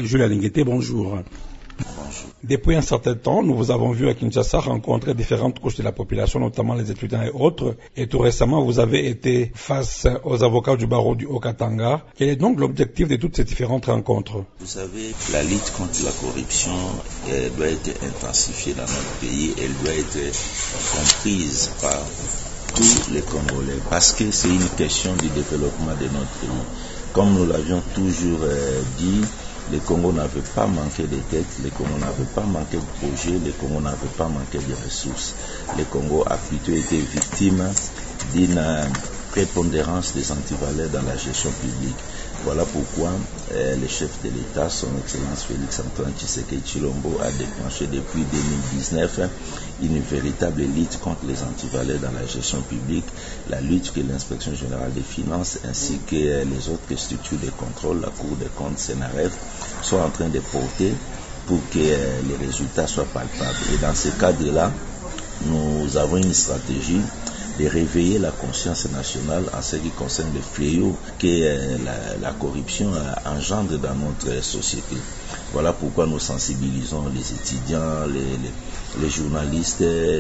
Jules Alinguete, bonjour. Bonjour. Depuis un certain temps, nous vous avons vu à Kinshasa rencontrer différentes couches de la population, notamment les étudiants et autres. Et tout récemment, vous avez été face aux avocats du barreau du Haut-Katanga. Quel est donc l'objectif de toutes ces différentes rencontres? Vous savez, la lutte contre la corruption doit être intensifiée dans notre pays. Elle doit être comprise par tous les Congolais parce que c'est une question du développement de notre pays. Comme nous l'avions toujours dit, le Congo n'avait pas manqué de têtes, le Congo n'avait pas manqué de projets, le Congo n'avait pas manqué de ressources. Le Congo a plutôt été victime d'une prépondérance des antivaleurs dans la gestion publique. Voilà pourquoi le chef de l'État, son Excellence Félix-Antoine Tshisekedi Tshilombo, a déclenché depuis 2019 une véritable lutte contre les antivaleurs dans la gestion publique, la lutte que l'Inspection générale des finances ainsi que les autres structures de contrôle, la Cour des comptes, Sénaref, sont en train de porter pour que les résultats soient palpables. Et dans ce cadre-là, nous avons une stratégie de réveiller la conscience nationale en ce qui concerne le fléau que la corruption engendre dans notre société. Voilà pourquoi nous sensibilisons les étudiants, les journalistes,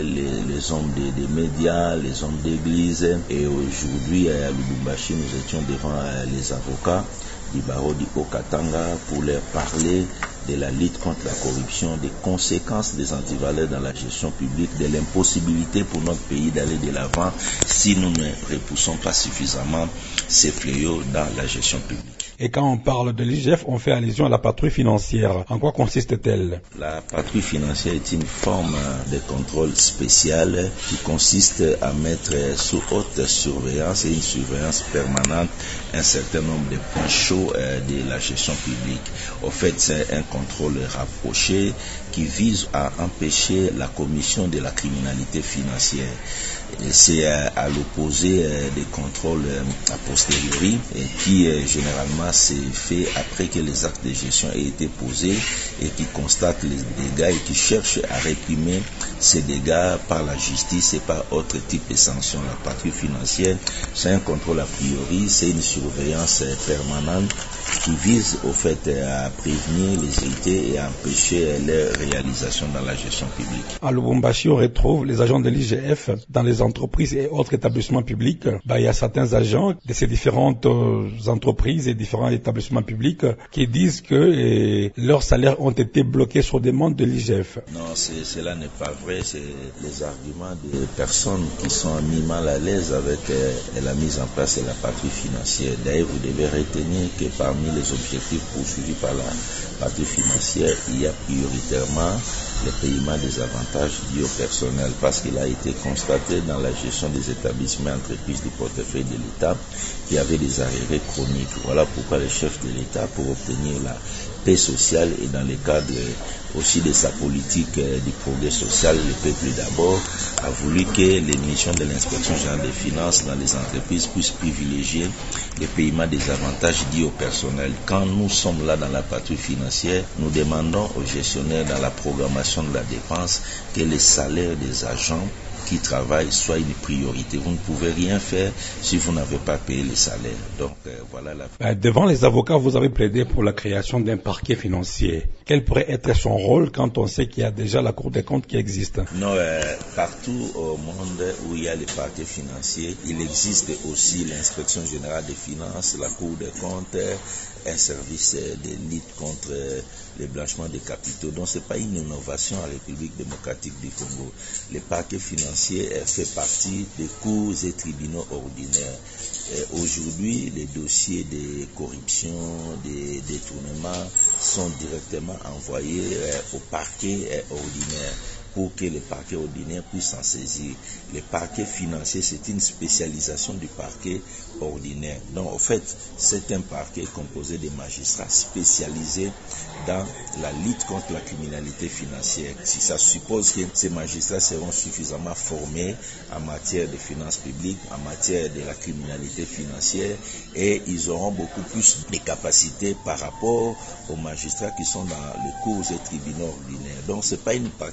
les hommes des médias, les hommes d'église. Et aujourd'hui, à Lubumbashi, nous étions devant les avocats du barreau du Haut-Katanga pour leur parler de la lutte contre la corruption, des conséquences des antivaleurs dans la gestion publique, de l'impossibilité pour notre pays d'aller de l'avant si nous ne repoussons pas suffisamment ces fléaux dans la gestion publique. Et quand on parle de l'IGF, on fait allusion à la patrouille financière. En quoi consiste-t-elle? La patrouille financière est une forme de contrôle spécial qui consiste à mettre sous haute surveillance et une surveillance permanente un certain nombre de points chauds de la gestion publique. Au fait, c'est un contrôle rapproché qui vise à empêcher la commission de la criminalité financière. C'est à l'opposé des contrôles a posteriori qui généralement c'est fait après que les actes de gestion aient été posés et qui constatent les dégâts et qui cherchent à réprimer ces dégâts par la justice et par autre type de sanctions. La patrouille financière, c'est un contrôle a priori, c'est une surveillance permanente qui vise au fait à prévenir les irrités et à empêcher leur réalisation dans la gestion publique. À Lubumbashi, on retrouve les agents de l'IGF dans les entreprises et autres établissements publics. Il y a certains agents de ces différentes entreprises et différents établissements publics qui disent que leurs salaires ont été bloqués sur demande de l'IGF. Non, cela n'est pas vrai. C'est les arguments des personnes qui sont mis mal à l'aise avec la mise en place de la patrouille financière. D'ailleurs, vous devez retenir que parmi les objectifs poursuivis par la patrouille financière, il y a prioritairement le paiement des avantages dus au personnel parce qu'il a été constaté dans la gestion des établissements et entreprises du portefeuille de l'État qu'il y avait des arriérés chroniques. Voilà pourquoi le chef de l'État, pour obtenir la paix sociale et dans le cadre aussi de sa politique du progrès social, le peuple d'abord, a voulu que les missions de l'inspection générale des finances dans les entreprises puissent privilégier le paiement des avantages dus au personnel. Quand nous sommes là dans la patrouille financière, nous demandons aux gestionnaires dans la programmation de la dépense que les salaires des agents qui travaillent soit une priorité. Vous ne pouvez rien faire si vous n'avez pas payé les salaires. Donc voilà la... Devant les avocats, vous avez plaidé pour la création d'un parquet financier. Quel pourrait être son rôle quand on sait qu'il y a déjà la Cour des comptes qui existe? Non, partout au monde où il y a les parquets financiers, il existe aussi l'inspection générale des finances, la Cour des comptes, un service de lutte contre le blanchiment des capitaux. Donc ce n'est pas une innovation en République démocratique du Congo. Le parquet financier fait partie des cours et tribunaux ordinaires. Aujourd'hui, les dossiers de corruption, de détournement sont directement envoyés au parquet ordinaire pour que le parquet ordinaire puisse s'en saisir. Le parquet financier, c'est une spécialisation du parquet ordinaire. Donc, en fait, c'est un parquet composé de magistrats spécialisés dans la lutte contre la criminalité financière. Si ça suppose que ces magistrats seront suffisamment formés en matière de finances publiques, en matière de la criminalité financière, et ils auront beaucoup plus de capacités par rapport aux magistrats qui sont dans les cours et tribunaux ordinaires. Donc, ce n'est pas une particularité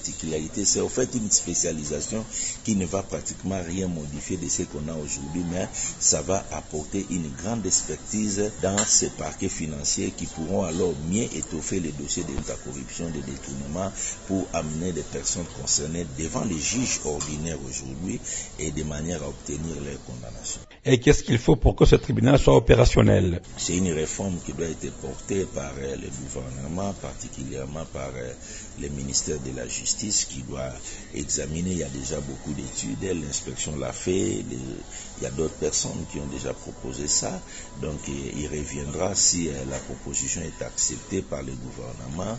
criminalité. C'est au fait une spécialisation qui ne va pratiquement rien modifier de ce qu'on a aujourd'hui, mais ça va apporter une grande expertise dans ces parquets financiers qui pourront alors mieux étoffer les dossiers de la corruption, de détournement, pour amener les personnes concernées devant les juges ordinaires aujourd'hui et de manière à obtenir leur condamnation. Et qu'est-ce qu'il faut pour que ce tribunal soit opérationnel? C'est une réforme qui doit être portée par le gouvernement, particulièrement par le ministère de la Justice qui doit examiner. Il y a déjà beaucoup d'études, l'inspection l'a fait, il y a d'autres personnes qui ont déjà proposé ça. Donc il reviendra, si la proposition est acceptée par le gouvernement,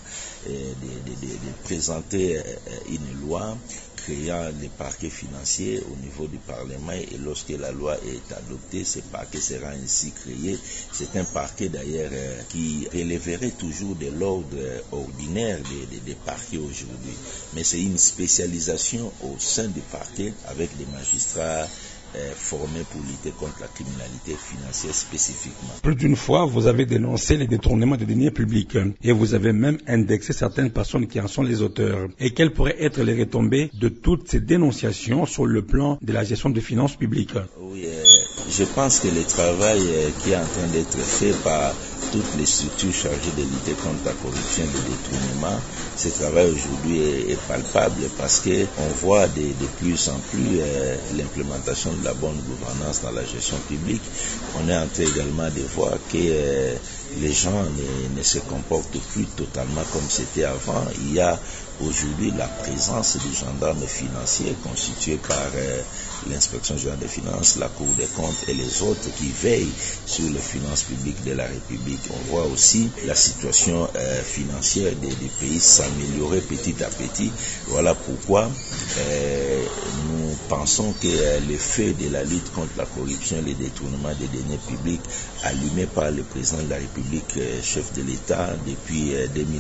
de présenter une loi créant les parquets financiers au niveau du Parlement, et lorsque la loi est adoptée, ce parquet sera ainsi créé. C'est un parquet d'ailleurs qui relèverait toujours de l'ordre ordinaire des parquets aujourd'hui. Mais c'est une spécialisation au sein du parquet avec des magistrats formés pour lutter contre la criminalité financière spécifiquement. Plus d'une fois, vous avez dénoncé les détournements de deniers publics et vous avez même indexé certaines personnes qui en sont les auteurs. Et quelles pourraient être les retombées de toutes ces dénonciations sur le plan de la gestion des finances publiques? Oui, je pense que le travail qui est en train d'être fait par toutes les structures chargées de lutter contre la corruption et le détournement, ce travail aujourd'hui est palpable parce qu'on voit de plus en plus l'implémentation de la bonne gouvernance dans la gestion publique. On est en train également de voir que les gens ne se comportent plus totalement comme c'était avant. Il y a aujourd'hui la présence des gendarmes financiers constitués par l'inspection générale des finances, la Cour des comptes et les autres qui veillent sur les finances publiques de la République. On voit aussi la situation financière des pays s'améliorer petit à petit. Voilà pourquoi nous pensons que l'effet de la lutte contre la corruption et le détournement des deniers publics allumé par le président de la République, chef de l'État, depuis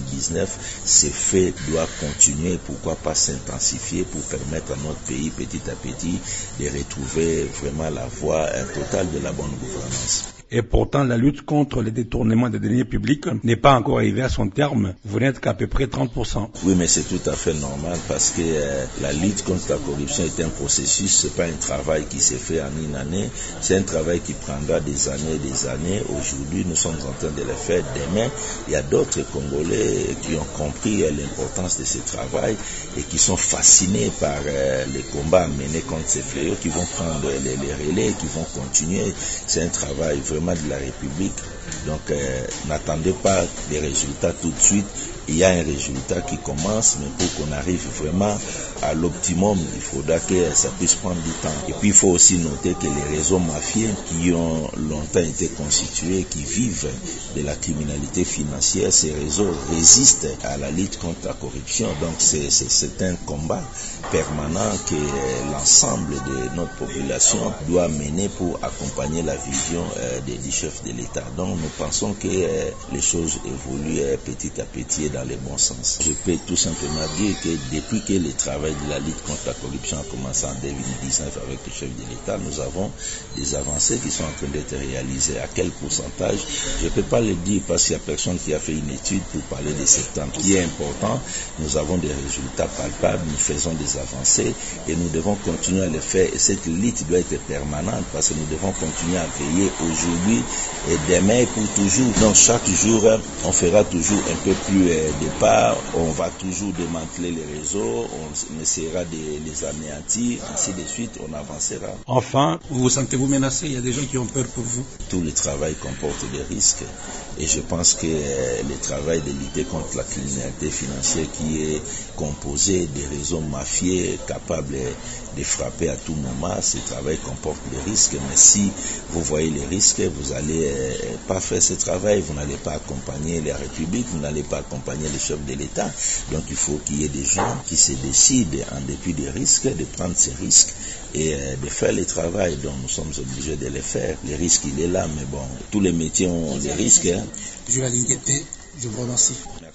2019, ces faits doivent continuer, pourquoi pas s'intensifier pour permettre à notre pays petit à petit de retrouver vraiment la voie totale de la bonne gouvernance. Et pourtant, la lutte contre les détournements des deniers publics n'est pas encore arrivée à son terme. Vous n'êtes qu'à peu près 30%. Oui, mais c'est tout à fait normal parce que la lutte contre la corruption est un processus, c'est pas un travail qui s'est fait en une année, c'est un travail qui prendra des années et des années. Aujourd'hui, nous sommes en train de le faire. Demain, il y a d'autres Congolais qui ont compris l'importance de ce travail et qui sont fascinés par les combats menés contre ces fléaux, qui vont prendre les relais, qui vont continuer. C'est un travail vraiment de la République. Donc n'attendez pas des résultats tout de suite. Il y a un résultat qui commence, mais pour qu'on arrive vraiment à l'optimum, il faudra que ça puisse prendre du temps. Et puis il faut aussi noter que les réseaux mafieux qui ont longtemps été constitués, qui vivent de la criminalité financière, ces réseaux résistent à la lutte contre la corruption. Donc c'est un combat permanent que l'ensemble de notre population doit mener pour accompagner la vision des chefs de l'État. Donc nous pensons que les choses évoluent petit à petit dans le bon sens. Je peux tout simplement dire que depuis que le travail de la lutte contre la corruption a commencé en 2019 avec le chef de l'État, nous avons des avancées qui sont en train d'être réalisées. À quel pourcentage? Je ne peux pas le dire parce qu'il n'y a personne qui a fait une étude pour parler de ce temps qui est important. Nous avons des résultats palpables, nous faisons des avancées et nous devons continuer à le faire. Et cette lutte doit être permanente parce que nous devons continuer à veiller aujourd'hui et demain et pour toujours. Donc chaque jour, on fera toujours un peu plus de part, on va toujours démanteler les réseaux, on essaiera de les anéantir, ainsi de suite, on avancera. Enfin, vous vous sentez-vous menacé? Il y a des gens qui ont peur pour vous? Tout le travail comporte des risques et je pense que le travail de lutter contre la criminalité financière qui est composé des réseaux mafieux capables de frapper à tout moment, ce travail comporte des risques, mais si vous voyez les risques, vous n'allez pas faire ce travail, vous n'allez pas accompagner la République, vous n'allez pas accompagner les chefs de l'État. Donc il faut qu'il y ait des gens qui se décident en dépit des risques, de prendre ces risques et de faire le travail. Donc nous sommes obligés de les faire. Le risque il est là, mais bon, tous les métiers ont des risques. Je vous remercie.